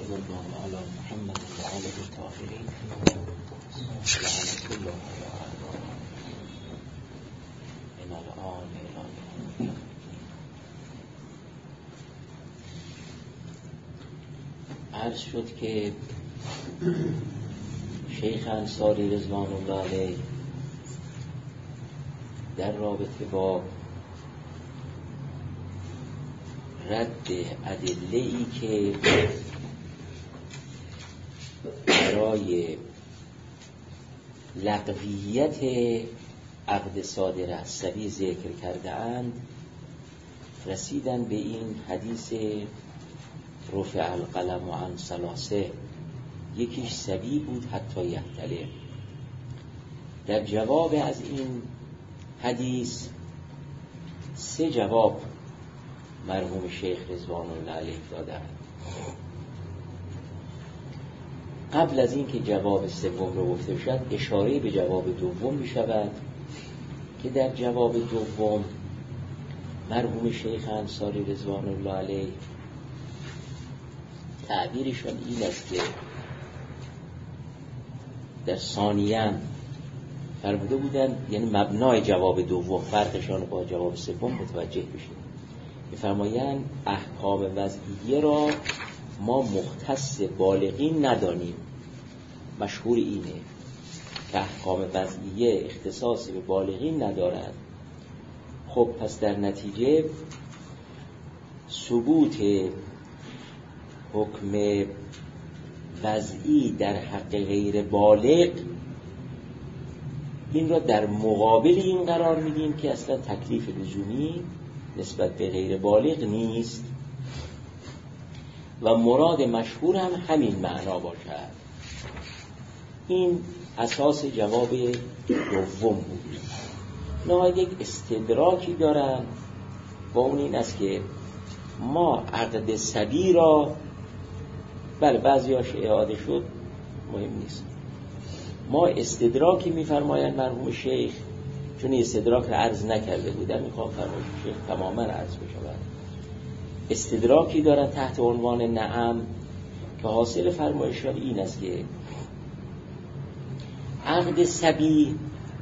صلی الله علی محمد و آله الطاهرین لعنة الله من الآن الی عرض شد که شیخ انصاری رضوان الله علیه در رابطه با رد ادله‌ای که برای لغویت عقد صادر از سبی ذکر کرده اند رسیدن به این حدیث رفع القلم عن ثلاثه، یکیش سبی بود حتی یحتلم. در جواب از این حدیث 3 جواب مرحوم شیخ رضوان الله علیه دادند. قبل از این که جواب سوم رو گفته شد اشاره به جواب دوم می شود که در جواب دوم مرحوم شیخ انصاری رضوان الله علیه تعبیرشان این است که در ثانیاً فرموده بودن، یعنی مبنای جواب دوم فرقشان با جواب سوم متوجه بشید، می‌فرمایند احکام وضعیه را ما مختص بالغین ندانیم. مشهور اینه که احکام وضعیه اختصاصی به بالغین ندارد. خب پس در نتیجه ثبوت حکم وضعی در حق غیر بالغ این را در مقابل این قرار میدیم که اصلا تکلیف لزومی نسبت به غیر بالغ نیست و مراد مشهور هم همین معنا باشد. این اساس جواب دوم بود. نهایت یک استدراکی دارن با اون این است که ما عقد سبی را بله بعضیاش اعاده شد مهم نیست، ما استدراکی میفرمایند مرحوم شیخ، چون استدراک را عرض نکرده بودن میخوام فرمایش شیخ تماما عرض بشود. استدراکی دارن تحت عنوان نعم که حاصل فرمایشان این است که عقد سبی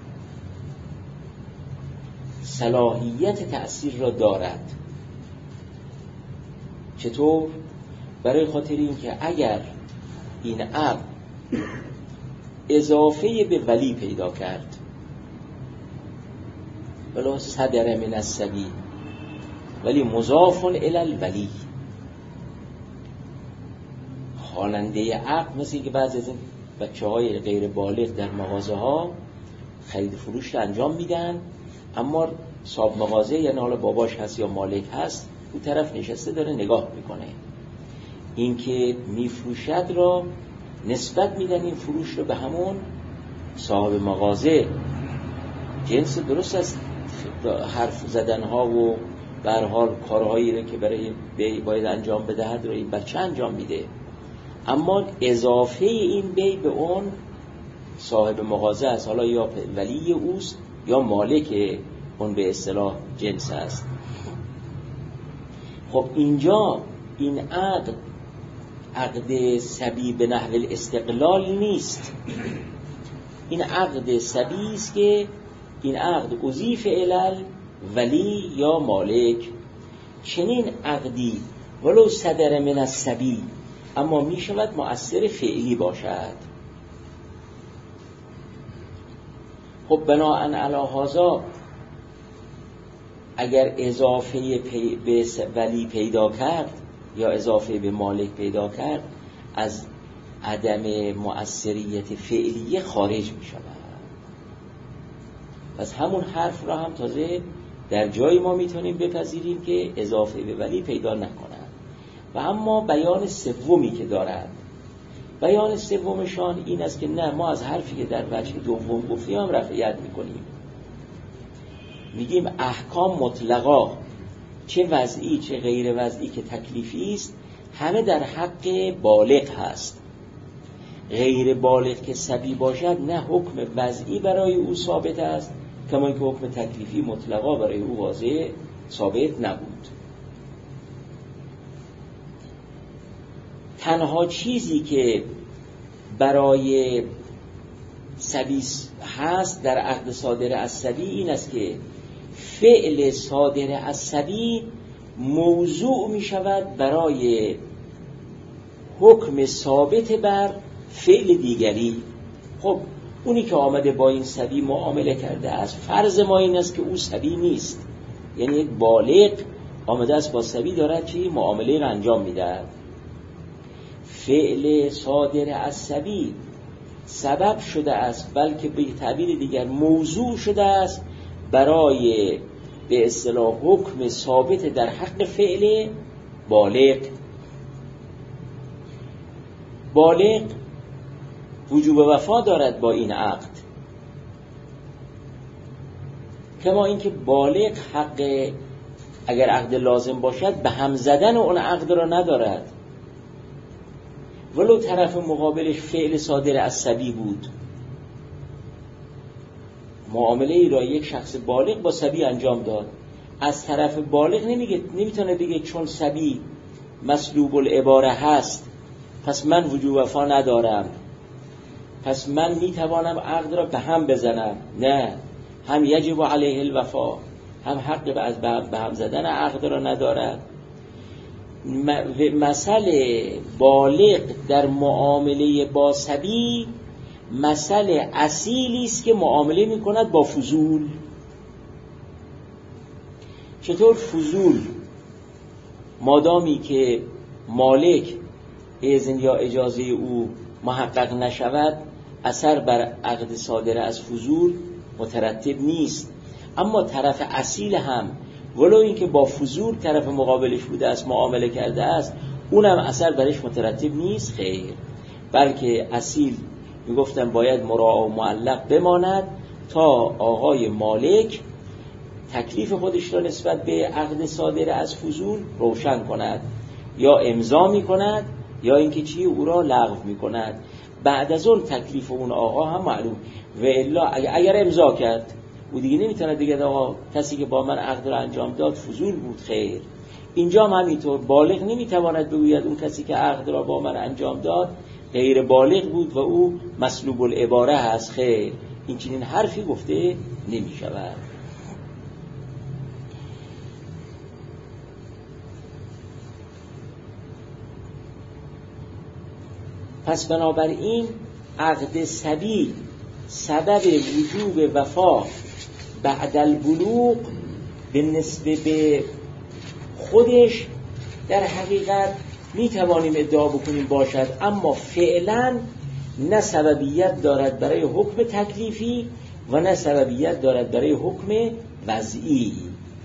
صلاحیت تأثیر را دارد. چطور؟ برای خاطر این که اگر این عقد اضافه به ولی پیدا کرد ولو صدر من السبی ولی مضاف الی الولی، خواننده عقد مثل که بعضی از این بچه‌های غیر بالغ در مغازه ها خرید فروش انجام میدن، اما صاحب مغازه یعنی حالا باباش هست یا مالک هست اون طرف نشسته داره نگاه میکنه، این که میفروشد را نسبت میدن این فروش رو به همون صاحب مغازه. جنس درست از حرف زدن ها و به هر حال کارهایی رو که برای بی باید انجام بدهد رو این بچه انجام میده، اما اضافه این بی به اون صاحب مغازه است، حالا یا ولی اوست یا مالک اون به اصطلاح جنس است. خب اینجا این عقد سبی به نحو الاستقلال نیست، این عقد سبی است که این عقد اضیف الی ولی یا مالک. چنین عقدی ولو صدر من السبی اما می شود مؤثر فعلی باشد. خب بناءً علی هذا اگر اضافه به ولی پیدا کرد یا اضافه به مالک پیدا کرد از عدم مؤثریت فعلیه خارج می شود. پس همون حرف را هم تازه در جایی ما میتونیم بپذیریم که اضافه به ولی پیدا نکنند. و اما بیان سومی که دارند، بیان سومشان این است که نه، ما از حرفی که در وجه دوم گفتیم هم رفعیت میکنیم، میگیم احکام مطلقا چه وضعی چه غیر وضعی که تکلیفی است همه در حق بالغ هست. غیر بالغ که سبی باشد نه حکم وضعی برای او ثابت است کما که حکم تکلیفی مطلقا برای او واضح ثابت نبود. تنها چیزی که برای صبی هست در عقد صادر از صبی این است که فعل صادر از صبی موضوع می شود برای حکم ثابت بر فعل دیگری. خب اونی که آمده با این صبی معامله کرده است، فرض ما این است که او صبی نیست، یعنی یک بالغ آمده است با صبی دارد چی؟ معامله را انجام می‌دهد. فعل صادر از صبی سبب شده است، بلکه به تعبیر دیگر موضوع شده است برای به اصطلاح حکم ثابت در حق فعل بالغ. بالغ وجوب وفا دارد با این عقد، کما اینکه بالغ حق اگر عقد لازم باشد به هم زدن اون عقد را ندارد، ولو طرف مقابلش فعل صادر از صبی بود. معامله ای را یک شخص بالغ با صبی انجام داد، از طرف بالغ نمیتونه بگه چون صبی مسلوب العباره هست پس من وجوب وفا ندارم، پس من میتوانم عقد را به هم بزنم. نه، هم یجب علیه الوفا، هم حق به هم زدن عقد را ندارد. مسئله بالغ در معامله با صبی مسئله اصیلی است که معامله میکند با فضول. چطور فضول؟ مادامی که مالک اذن یا اجازه او محقق نشود اثر بر عقد صادر از فضول مترتب نیست، اما طرف اصیل هم ولو اینکه با فضول طرف مقابلش بوده است معامله کرده است اونم اثر برش مترتب نیست. خیر، بلکه اصیل میگفتن باید مراعا و معلق بماند تا آقای مالک تکلیف خودش را نسبت به عقد صادر از فضول روشن کند، یا امضا میکند یا اینکه چی او را لغو میکند. بعد از اون تکلیف اون آقا هم معلوم، و الا اگر امضا کرد او دیگه نمیتونه دیگه آقا کسی که با من عقد را انجام داد فضول بود. خیر، اینجا هم همینطور بالغ نمیتواند بگوید اون کسی که عقد را با من انجام داد غیر بالغ بود و او مسلوب العباره هست. خیر، این چنین حرفی گفته نمیشود. پس بنابراین عقد صبی سبب وجوب وفا بعد البلوغ به نسبه به خودش در حقیقت می توانیم ادعا بکنیم باشد، اما فعلا نه سببیت دارد برای حکم تکلیفی و نه سببیت دارد برای حکم وضعی.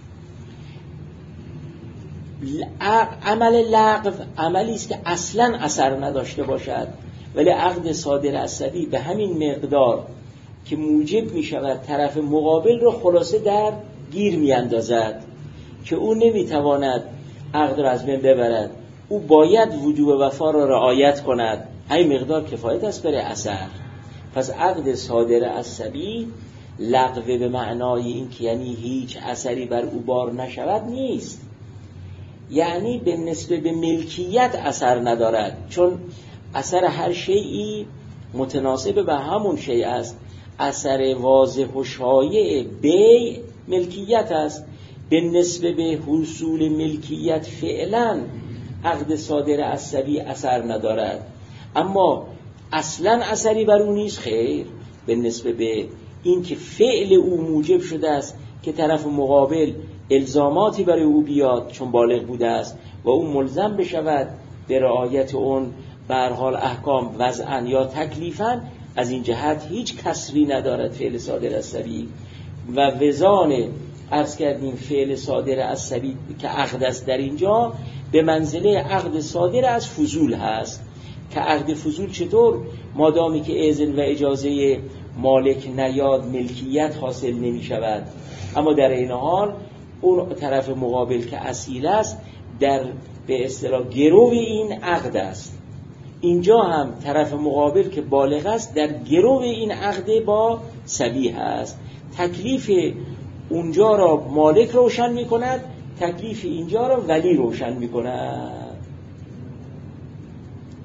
عمل لغو عملی است که اصلا اثر نداشته باشد، ولی عقد صادر از صبی به همین مقدار که موجب می شود طرف مقابل رو خلاصه در گیر می اندازد که او نمی تواند عقد را از بین ببرد، او باید وجوب وفا را رعایت کند، همین مقدار کفایت است برای اثر. پس عقد صادر از صبی لغو به معنای این که یعنی هیچ اثری بر او بار نشود نیست، یعنی به نسبت به ملکیت اثر ندارد، چون اثر هر شیئی متناسب به همون شیء است. اثر واضح و شایع بیع ملکیت است، به نسبت به حصول ملکیت فعلا عقد صادر از صبی اثر ندارد، اما اصلا اثری بر او نیست. خیر، به نسبت به این که فعل او موجب شده است که طرف مقابل الزاماتی برای او بیاد چون بالغ بوده است و او ملزم بشود به رعایت اون به هر حال احکام وضعا یا تکلیفا، از این جهت هیچ کسری ندارد فعل صادر از صبی. و وزان عرض کردیم فعل صادر از صبی که عقد است در اینجا به منزله عقد صادر از فضول هست، که عقد فضول چطور مادامی که اذن و اجازه مالک نیاد ملکیت حاصل نمی شود، اما در این حال اون طرف مقابل که اصیل است در به اصطلاح گرو این عقد است. اینجا هم طرف مقابل که بالغ است در گرو این عقد با صبی هست. تکلیف اونجا را مالک روشن می کند، تکلیف اینجا را ولی روشن می کند.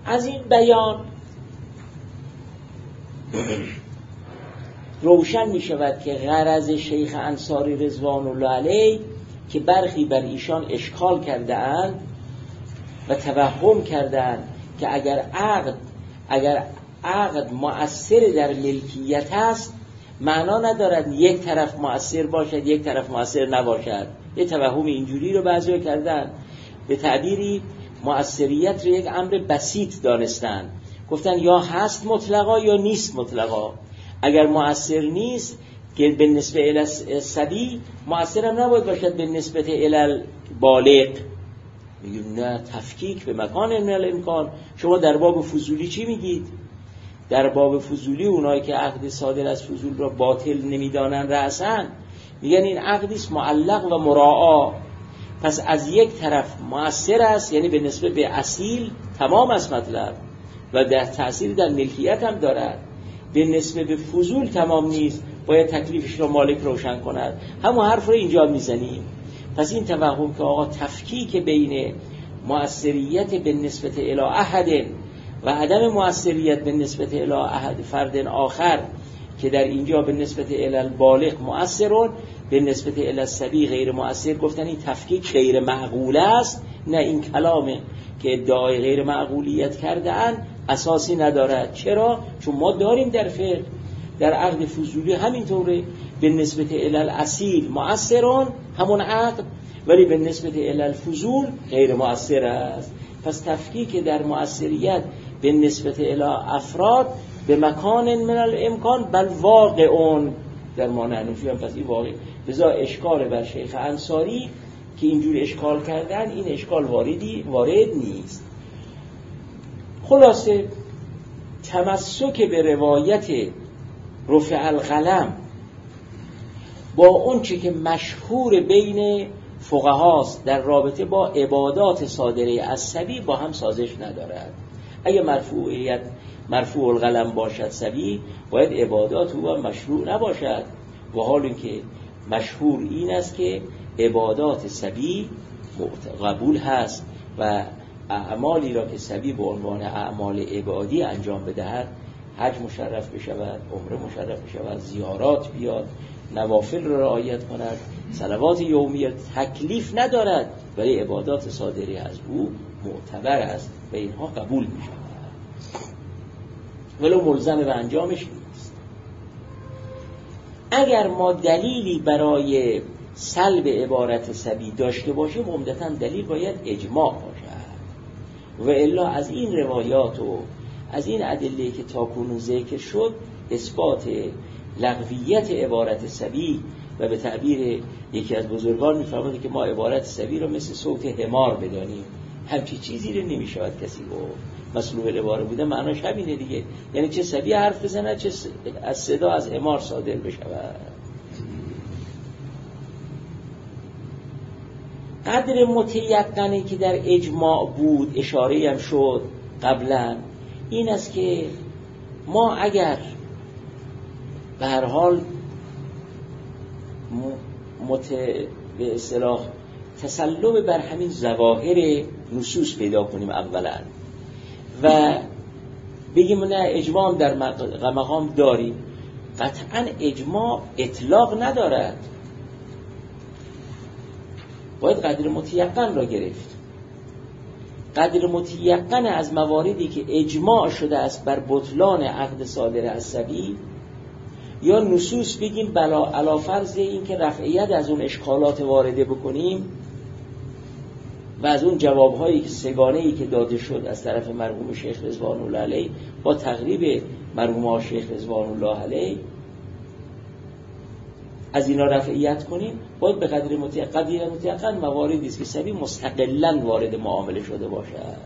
از این بیان روشن می شود که غرض شیخ انصاری رضوان الله علیه که برخی بر ایشان اشکال کرده اند و توهم کرده اند که اگر عقد مؤثر در ملکیت است، معنا ندارد یک طرف مؤثر باشد یک طرف مؤثر نباشد. یه توهم اینجوری رو بعضی کردن، به تعبیری مؤثریت رو یک امر بسیط دانستن، گفتن یا هست مطلقا یا نیست مطلقا. اگر مؤثر نیست که به نسبت الی الصبی، مؤثر هم نباید باشد به نسبت الی بالغ. میگیم نه، تفکیک به مکان من الامکان. شما در باب فضولی چی میگید؟ در باب فضولی اونایی که عقد صادر از فضول را باطل نمیدانن رأساً، میگن این عقدی است معلق و مراعا. پس از یک طرف مؤثر است، یعنی به نسبت به اصیل تمام است مطلب و در تأثیر در ملکیت هم دارد. به نسبت به فضول تمام نیست، باید تکلیفش را مالک روشن کند. همون حرف رو اینجا میزنیم. پس این توهم که آقا تفکیک بین مؤثریت به نسبت الی احد و عدم مؤثریت به نسبت الی احد فرد آخر، که در اینجا به نسبت الی البالغ مؤثرون به نسبت الی الصبی غیر مؤثر، گفتن این تفکیک غیر معقول است. نه، این کلامه که ادعای غیر معقولیت کرده اند اساسی ندارد. چرا؟ چون ما داریم در فقه، در عقد فضولی همینطوره، به نسبت الی الاصیل مؤثرون همون عقد، ولی به نسبت الی الفضول غیر مؤثر است. پس تفکیک در مؤثریت به نسبت الی افراد به مکان من الامکان بل واقعون در ما ننوشی هم. پس این واقع بذار اشکال بر شیخ انصاری که اینجور اشکال کردن، این اشکال وارد نیست. خلاصه تمسک به روایت رفع القلم با اون چه که مشهور بین فقهاست در رابطه با عبادات صادره از صبی با هم سازش ندارد. اگه مرفوع القلم باشد صبی، باید عبادات او مشروع نباشد. و حال اینکه مشهور این است که عبادات صبی قبول هست و اعمالی را که صبی به عنوان اعمال عبادی انجام بدهد، حج مشرف بشود، عمره مشرف بشود، زیارات بیاد، نوافل را رعایت کند، صلوات یومیه، تکلیف ندارد، ولی عبادات صادره از او معتبر است و اینها قبول می شود ولو ملزم به انجامش نیست. اگر ما دلیلی برای سلب عبارت صبی داشته باشیم، عمدتاً دلیل باید اجماع باشد، و الا از این روایات و از این ادله که تاکنون ذکر شد اثبات لغویت عبارت صبی، و به تعبیر یکی از بزرگان می‌فرماید که ما عبارت صبی رو مثل صوت حمار بدانیم. همچی چیزی رو نمی‌شود کسی گفت. مسلوب العباره بوده معناش همینه دیگه، یعنی چه صبی حرف بزنه، چه از صدا از حمار صادر بشود. قدر متیقنی که در اجماع بود، اشاره هم شد قبلا، این است که ما اگر به هر حال به اصطلاح تسلب بر همین ظواهر نصوص پیدا کنیم اولا و بگیم نه اجماع در مقام داریم، قطعا اجماع اطلاق ندارد، باید قدر متیقن را گرفت. قدر متیقن از مواردی که اجماع شده است بر بطلان عقد صادر از صبی، یا نصوص بگیم علی فرض این که رفعیت از اون اشکالات وارده بکنیم و از اون جوابهایی که سگانه‌ای که داده شد از طرف مرحوم شیخ رضوان الله علیه با تقریب مرحوم شیخ رضوان الله علیه از اینا رفعیت کنیم، باید به قدر متیقن مواردی است که صبی مستقلاً وارد معامله شده باشد.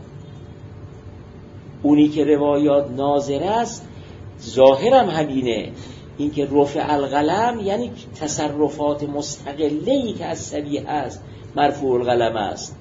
اونی که روایات ناظر است ظاهرم همینه، این که رفع القلم یعنی تصرفات مستقله‌ای که از صبی هست مرفوع القلم است.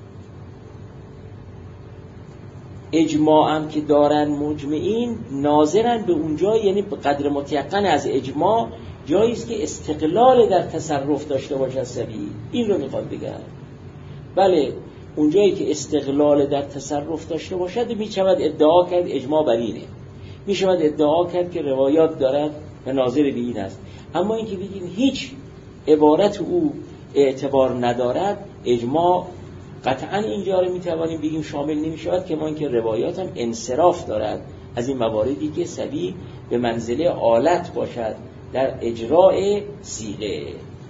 اجماعم که دارن مجمعین ناظرن به اونجا، یعنی به قدر متیقن از اجماع جایی است که استقلال در تصرف داشته باشه صبی. این رو میخواد بگم. بله اونجایی که استقلال در تصرف داشته باشد میشود ادعا کرد اجماع بر اینه، میشود ادعا کرد که روایات دارد و ناظر به این است. اما اینکه بگیم هیچ عبارت او اعتبار ندارد، اجماع قطعا اینجا رو میتوانیم بگیم شامل نمیشود، که ما اینکه روایات هم انصراف دارد از این مواردی که صبی به منزله آلت باشد در اجراء صیغه.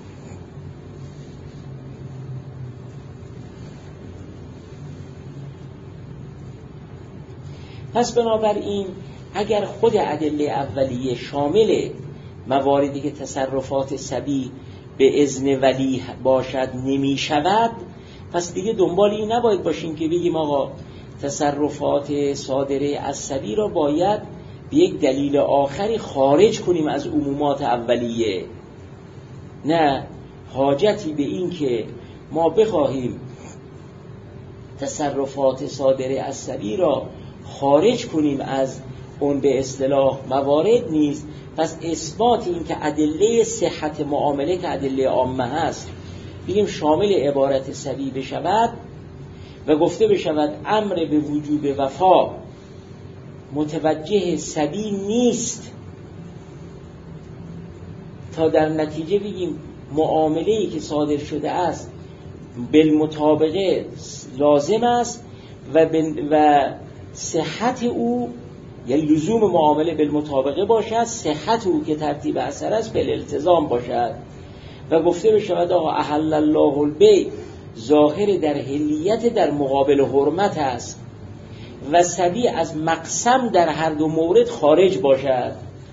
پس بنابراین اگر خود ادله اولیه شامل مواردی که تصرفات صبی به اذن ولی باشد نمی شود، پس دیگه دنبال این نباید باشیم که بگیم آقا تصرفات صادره از صبی را باید به یک دلیل آخری خارج کنیم از عمومات اولیه. نه، حاجتی به این که ما بخواهیم تصرفات صادره از صبی را خارج کنیم از اون به اصطلاح موارد نیست. پس اثبات این که ادله صحت معامله که ادله عامه هست بگیم شامل عبارت صبی بشود و گفته بشود امر به وجوب وفا متوجه صبی نیست، تا در نتیجه بگیم معامله‌ای که صادر شده است بالمطابقه لازم است و صحت او، یعنی لزوم معامله بالمطابقه باشد، صحت او که ترتیب اثر است بالالتزام باشد. و گفته بشود آقا احل الله البیع ظاهر در حلیت در مقابل حرمت است و صبی از مقسم در هر دو مورد خارج باشد.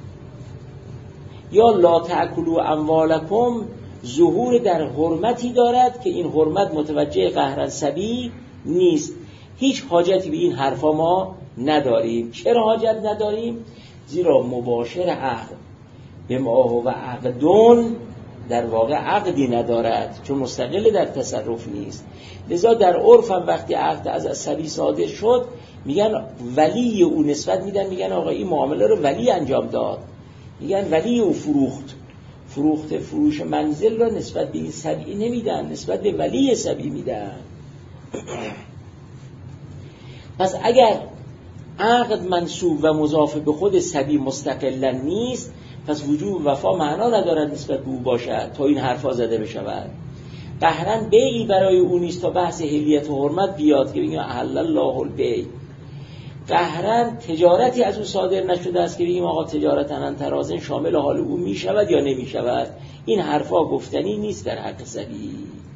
یا لا تأکلوا اموالکم ظهور در حرمتی دارد که این حرمت متوجه قهرن صبی نیست. هیچ حاجتی به این حرفا ما نداریم. چرا حاجت نداریم؟ زیرا مباشر عقد به ما هو عقدون در واقع عقدی ندارد، چون مستقل در تصرف نیست. لذا در عرف هم وقتی عقد از صبی صادر شد میگن ولی او نسبت میدن، میگن آقا این معامله رو ولی انجام داد، میگن ولی او فروخت فروش منزل رو نسبت به این صبی نمیدن، نسبت به ولی صبی میدن. پس اگر عقد منسوب و مضاف به خود صبی مستقلا نیست، پس وجوب وفا معنا ندارد نسبت به او باشد تا این حرفا زده بشود. قهرن بیعی برای او نیست تا بحث حلیت و حرمت بیاد که بگیم احل الله البیع. قهرن تجارتی از او صادر نشده است که بگیم آقا تجارت انترازن شامل حال او می شود یا نمی شود. این حرفا گفتنی نیست در حق صبی،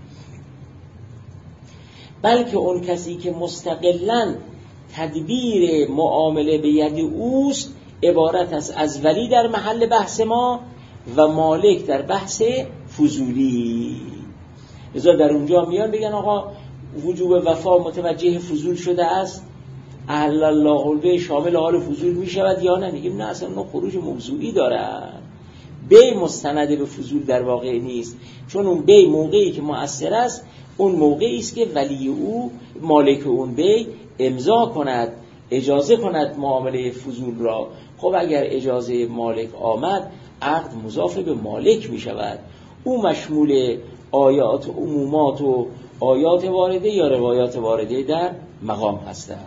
بلکه اون کسی که مستقلاً تدبیر معامله به ید اوست عبارت است از ولی در محل بحث ما و مالک در بحث فضولی. لذا در اونجا میان بگن آقا وجوب وفا متوجه فضول شده است، احل الله البیع شامل حال فضول می شود یا نه؟ میگیم نه، اصلا اون خروج موضوعی داره. بیع مستند به فضول در واقع نیست، چون اون بیع موقعی که مؤثر است اون موقعی است که ولی او مالک اون بیع امضا کند، اجازه کند معامله فضول را. خب اگر اجازه مالک آمد عقد مضاف به مالک می شود، او مشمول آیات عمومات و آیات وارده یا روایات وارده در مقام هستند.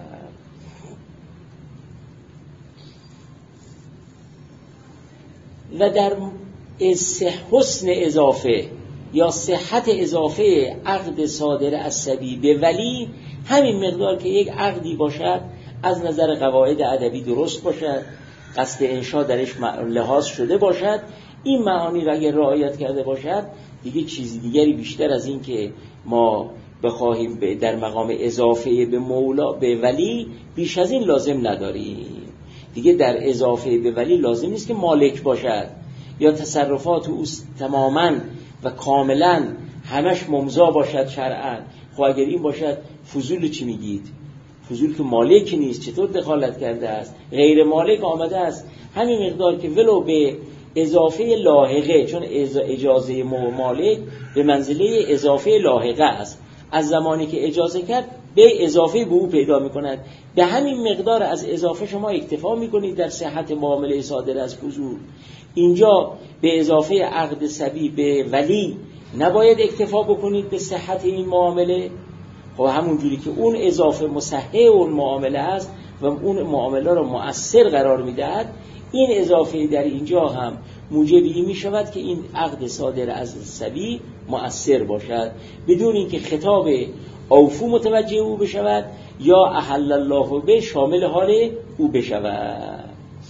و در حسن اضافه یا صحت اضافه عقد صادر از صبی به ولی همین مقدار که یک عقدی باشد از نظر قواعد ادبی درست باشد، قصد انشاء درش لحاظ شده باشد، این معانی را اگر رعایت کرده باشد دیگه چیزی دیگری بیشتر از این که ما بخواهیم در مقام اضافه به مولا به ولی بیش از این لازم نداریم. دیگه در اضافه به ولی لازم نیست که مالک باشد یا تصرفات او تماماً و کاملاً همش ممضا باشد شرعاً. خب اگر این باشد فضول چی میگید؟ فضول که مالک نیست چطور دخالت کرده است؟ غیر مالک آمده است، همین مقدار که ولو به اضافه لاحقه، چون اجازه مالک به منزله اضافه لاحقه است، از زمانی که اجازه کرد به اضافه به او پیدا میکند، به همین مقدار از اضافه شما اکتفا میکنید در صحت معامله صادر از فضول. اینجا به اضافه عقد صبی به ولی نباید اکتفا بکنید به صحت این معامله. خب همون جوری که اون اضافه مصحح اون معامله است و اون معامله رو مؤثر قرار میدهد، این اضافه در اینجا هم موجب این می شود که این عقد صادر از صبی مؤثر باشد بدون اینکه خطاب اوفو متوجه او بشود یا احل الله به شامل حال او بشود.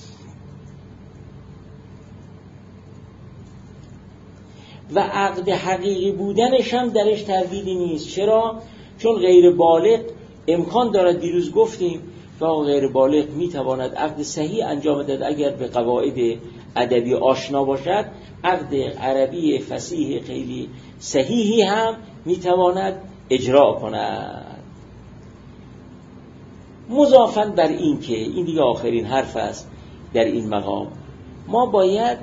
و عقد حقیقی بودنش هم درش تردیدی نیست. چرا؟ چون غیر بالغ امکان دارد، دیروز گفتیم که غیر بالغ میتواند عقد صحیح انجام دهد اگر به قواعد ادبی آشنا باشد، عقد عربی فصیح خیلی صحیحی هم میتواند اجرا کند. مضافاً بر این که این دیگه آخرین حرف است در این مقام، ما باید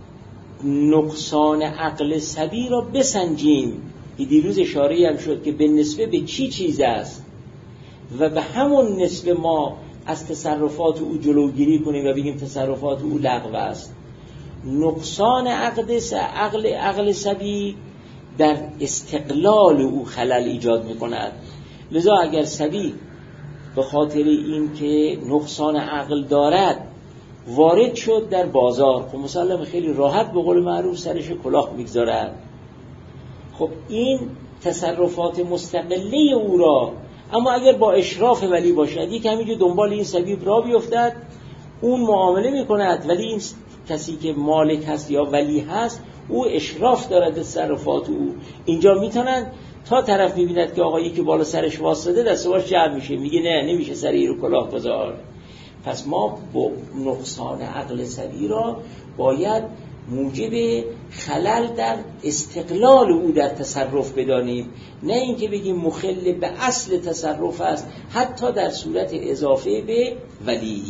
نقصان عقل صبی را بسنجیم. دیروز اشاره هم شد که به نسبه به چی چیز است و به همون نسبه ما از تصرفات او جلوگیری کنیم و بگیم تصرفات او لغو است. نقصان عقل صبی در استقلال او خلل ایجاد می‌کند. لذا اگر صبی به خاطر این که نقصان عقل دارد وارد شد در بازار، خب مسلم خیلی راحت به قول معروف سرش کلاه میگذارد. خب این تصرفات مستقله او را، اما اگر با اشراف ولی باشد، یک همینجور دنبال این صبی را بیفتد، اون معامله میکند، ولی این کسی که مالک هست یا ولی هست او اشراف دارد تصرفات او، اینجا میتونن تا طرف میبیند که آقایی که بالا سرش واسطه دسته باش جمع میشه، میگه نه نمیشه سری رو کلاه گذار. پس ما با نقصان عقل صبی را باید موجب خلل در استقلال او در تصرف بدانیم، نه اینکه بگیم مخل به اصل تصرف است حتی در صورت اضافه به ولی.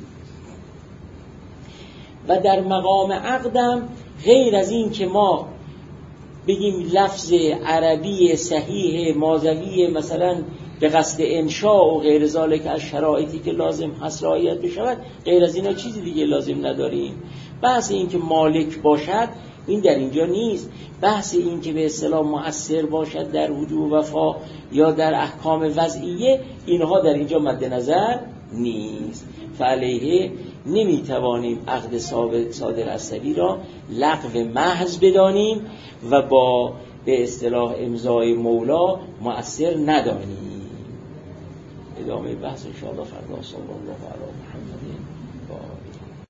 و در مقام عقدم غیر از این که ما بگیم لفظ عربی صحیح مازوی مثلا به قصد انشاء و غیر ذالک از شرایطی که لازم هست رعایت بشود، غیر از اینا چیزی دیگه لازم نداریم. بحث این که مالک باشد این در اینجا نیست. بحث این که به اصطلاح مؤثر باشد در وجوب وفا یا در احکام وضعیه، اینها در اینجا مد نظر نیست. فعلیه نمیتوانیم عقد صادر از صبی را لغو محض بدانیم و با به اصطلاح امضای مولا مؤثر ندانیم. ادامه بحث ان شاء الله فردا. صلی الله علی محمد.